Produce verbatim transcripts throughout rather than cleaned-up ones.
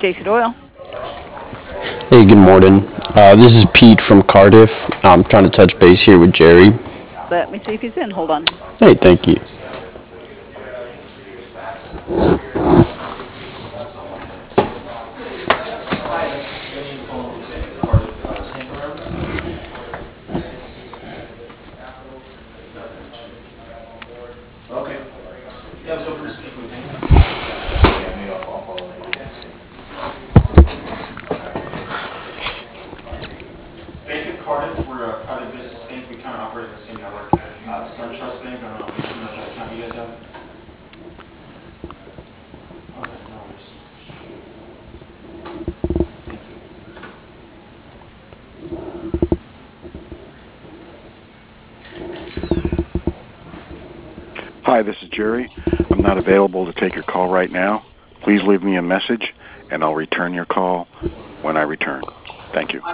J C Doyle. Hey, good morning. Uh, this is Pete from Cardiff. I'm trying to touch base here with Jerry. Let me see if he's in. Hold on. Hey, thank you. Bank of Cardiff, we're a private business bank. We kind of operate in the same network. Uh, SunTrust Bank, I don't know if you know that account you guys have. Okay, no worries. Thank Hi, this is Jerry. I'm not available to take your call right now. Please leave me a message, and I'll return your call when I return. Thank you.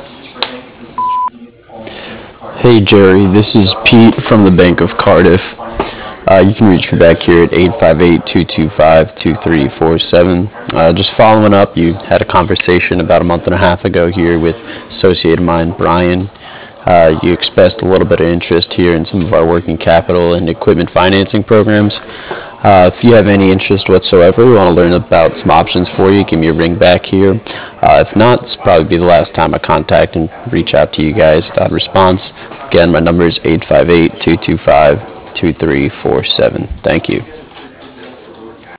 Hey, Jerry. This is Pete from the Bank of Cardiff. Uh, you can reach me back here at eight five eight, two two five, two three four seven. Uh, just following up, you had a conversation about a month and a half ago here with associate of mine, Brian. Uh, you expressed a little bit of interest here in some of our working capital and equipment financing programs. Uh, if you have any interest whatsoever, you want to learn about some options for you, give me a ring back here. Uh, if not, this will probably be the last time I contact and reach out to you guys without a response. Again, my number is eight five eight, two two five, two three four seven. Thank you.